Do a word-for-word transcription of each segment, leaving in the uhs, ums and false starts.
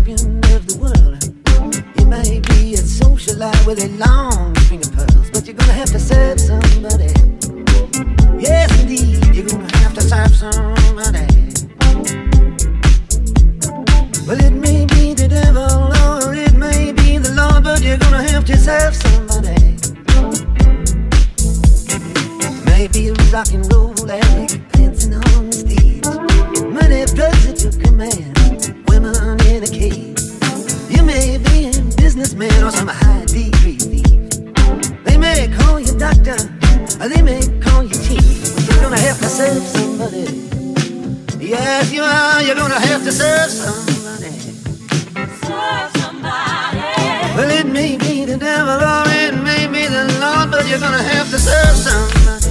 champion of the world. You may be a socialite with a long string of pearls, but you're gonna have to serve somebody. Yes, indeed, you're gonna have to serve somebody. Well, it may be the devil or it may be the Lord, but you're gonna have to serve somebody. Maybe a rock and roll addict dancing on the stage, money, drugs at your command, women in a cage. You may be a businessman or some high degree thief. They may call you doctor, or they may call you chief. But you're gonna have to serve somebody. Yes, you are. You're gonna have to serve somebody. Serve somebody. Well, it may be the devil or it may be the Lord, but you're gonna have to serve somebody.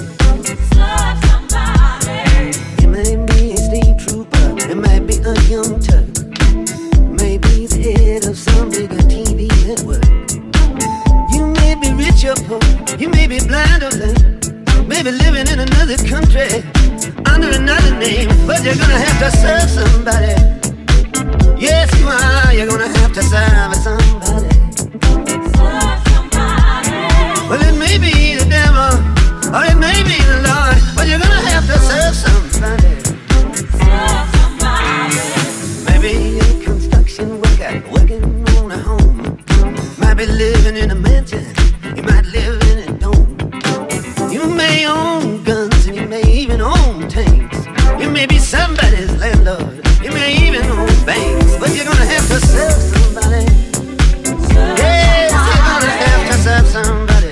Serve somebody. You may be a state trooper, it might be a young Turk, maybe the head of some bigger T V network. You may be rich or poor, you may be blind or lame, maybe living in another country under another name, but you're gonna have to serve somebody. Yes, you are. You're gonna have to serve somebody. Serve somebody. Well, it may be the devil or it may be the Lord, but you're gonna have to serve somebody. Serve somebody. Maybe a construction worker working on a home, might be living in a mansion, you might live in a dome. You may own guns and you may even own tanks. You may be somebody's landlord, you may even own banks, but you're gonna have to serve somebody. Serve Yes, you're gonna have to serve somebody.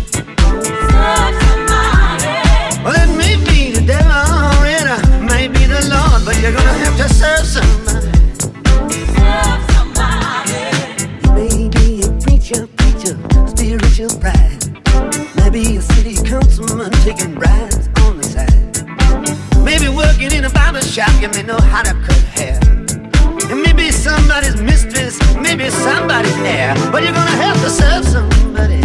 Serve somebody. Well, it may be the devil or it may be the Lord, but you're gonna have to serve somebody. Serve somebody. You may be a preacher, preacher, spiritual pride. Maybe a city councilman taking bribes on the side. Maybe working in a barber shop, you may know how to cut hair. And maybe somebody's mistress, maybe somebody's heir, but you're gonna have to serve somebody.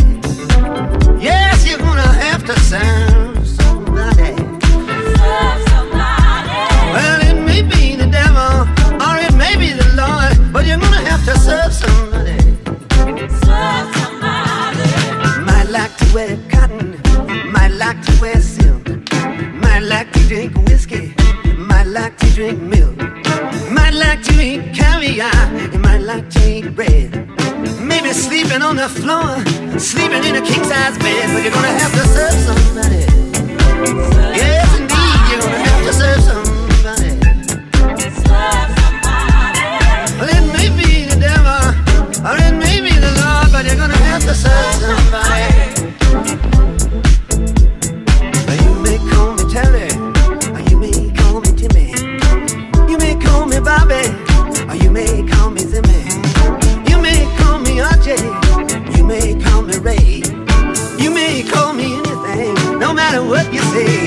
Yes, you're gonna have to serve somebody. Serve somebody. Well, it may be the devil or it may be the Lord, but you're gonna have to serve somebody. Serve somebody. Might like to wear cotton, might like to wear silk, might like to drink whiskey, might like to drink milk, might like to eat caviar, you might like to eat bread. Maybe sleeping on the floor, sleeping in a king-size bed, but you're gonna have to serve somebody. Yes, indeed, you're gonna have to serve somebody. Serve somebody. Well, it may be the devil or it may be the Lord, but you're gonna have to serve somebody. Well, you may call me Terry, or you may call me Timmy. You may call me Bobby, or you may call me Zimmy. You may call me R J, you may call me Ray. You may call me anything, no matter what you say.